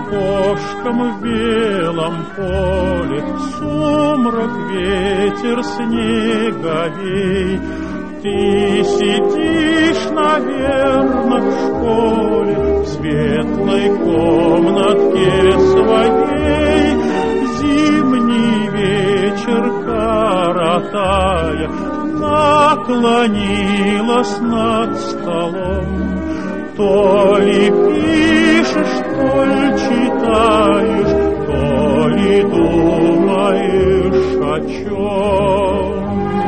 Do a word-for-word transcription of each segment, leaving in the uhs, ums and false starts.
окошком в белом поле сумрак, ветер, снеговей. Ты сидишь, наверно, в школе, в светлой комнатке своей, зимний вечер коротая, наклонилась над столом. То ли пишешь, то ли читаешь, то ли думаешь о чем.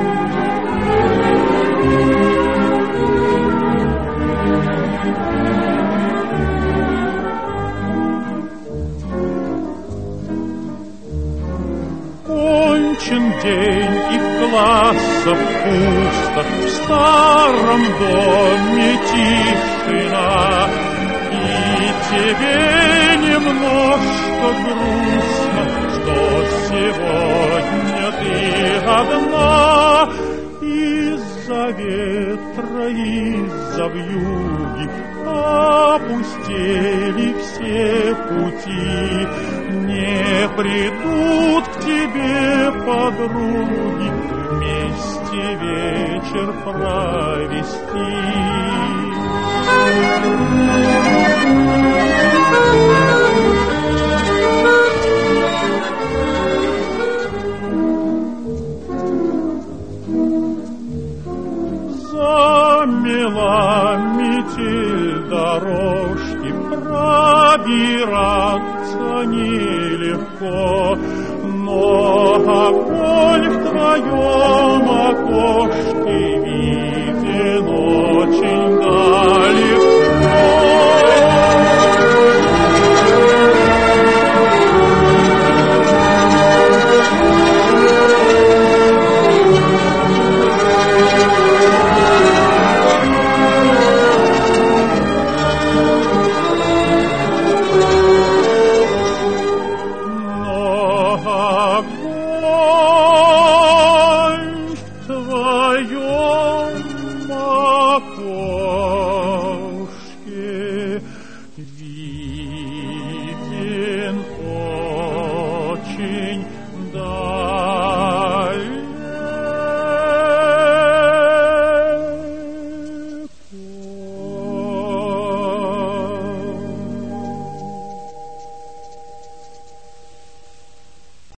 Кончен день, и в классах пусто, в старом доме тишина, и тебе немножко грустно, что сегодня ты одна. Из-за ветра, из-за вьюги опустели все пути, не придут к тебе подруги вместе вечер провести. Замела метель дорожки, пробираться нелегко, но огонь в твоем окошке виден очень далеко.